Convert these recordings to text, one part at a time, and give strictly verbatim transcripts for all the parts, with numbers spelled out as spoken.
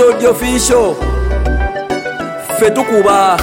Metodi official Fetukuba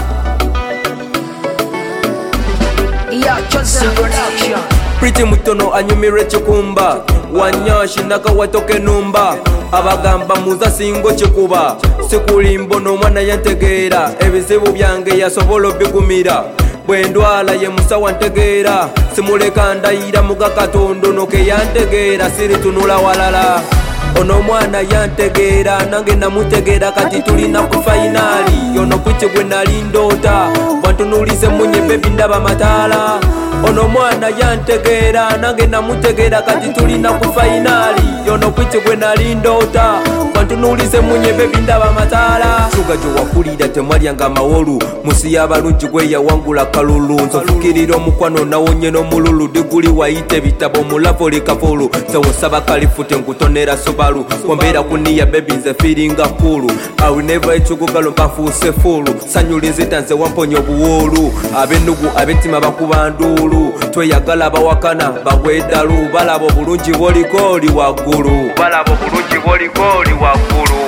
Pretty mutono anyumire chikumba Wanyashi naka watoke numba Abagamba muza singo chikuba Sikulimbo no mwana yantegera Ebizibu byange yasobolo bigumira Bwendwala ye musawa ntegera Simuleka ndayira muga katondo noke yantegera Siri tunula walala Ono mwana yantegera nange namutegera kati tulina ku finali Yono kwiche gwe nali ndota Wantunulize munye baby ndaba matala Ono mwana yantegera nange namutegera kati tulina ku finali Yono kwiche gwe nali ndota Wantunulize munye baby ndaba matala Suga jo wakulira temwali anga mawolu Musi y'abalungi gwe yawangula kalulu Nzofukirira omukwano nawonye n'omululu Diguli wayite bitabo mulavo likafulu Sewosaba kalifute nkutonera sobalu Wambera kuniya baby nze feelinga cool I will never echugugalo mbafuuse fulu Sanyulinzita nze wamponya obuwolu Abenugu abetima bakubandulu Tweyagala bawakana bagwedalu Balabo bulungi bolikoli waggulu Balabo bulungi bolikoli waggulu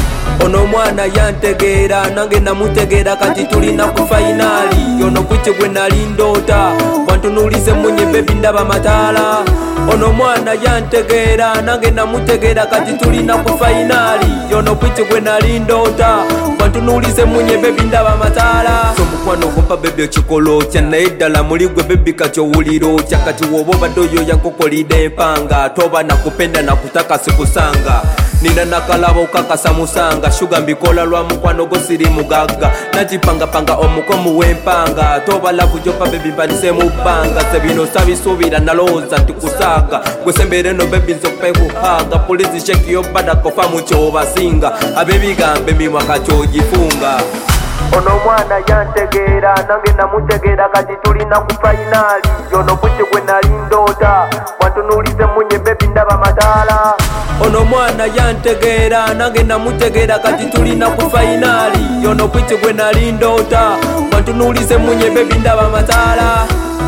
Ono mwana yantegera nange namutegera kati tulina ku finali Yono kwiche gwe nali ndota Wantunulize munye baby ndaba matala Ono mwana yantegera nange namutegera kati tulina ku finali Yono kwiche gwe nali ndota Wantunulize munye baby ndaba matala So mukwano gompa baby chikolo Chana edala muligwe baby kacho uliro Chakati woboba doyo yankokolide mpanga Toba nakupenda nakutaka sikusanga Nina nakalabo kakasa musanga Suga mbikola lwa mukwano gosiri mugaga Najipanga panga omukomu wempanga Toba lavu jopa baby mpanise mupanga Sebino sabi subira naloza tikusaga Gwesembere no baby nzope kuhaga Polizi sheki yobada kofa mucho basinga Abebi gambe mimwa kacho jifunga Ono mwana yantegera nange namutegera kati tulina ku finali Yono kwiche gwe nali ndota Wantunulize munye baby ndaba matala Ono mwana yantegera nange namutegera kati tulina ku finali Yono kwiche gwe nali ndota Wantunulize munye baby ndaba matala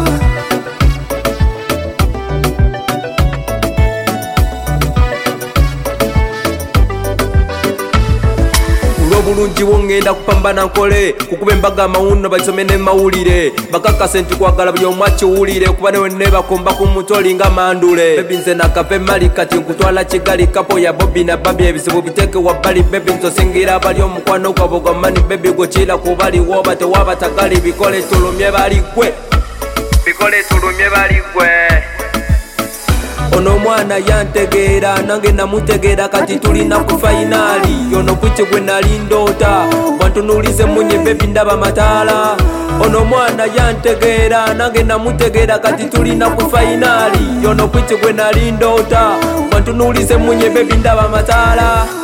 Bulungi wongenda kupambana nkole Kukube mbaga mauno basomene mawulire Bakakase nti kwagala buli omwachi uwulire Kuba newe nebakomba kumutoli nga mandule Baby nze nakape mali kati nkutwala kigali Kapo ya Bobby na Baby ebizibu biteke wabali Baby nzo singira bali omukwano kwa boga mani Baby gochila kubali woba te waba tagali Bikole tulumye bali kwe Bikole tulumye bali kwe Ono mwana yantegera nange namutegera kati tulina ku finali Yono kwiche gwe nali ndota Wantunulize munye baby ndaba matala Ono mwana yantegera nange namutegera kati tulina ku finali Yono kwiche gwe nali ndota Wantunulize munye baby ndaba matala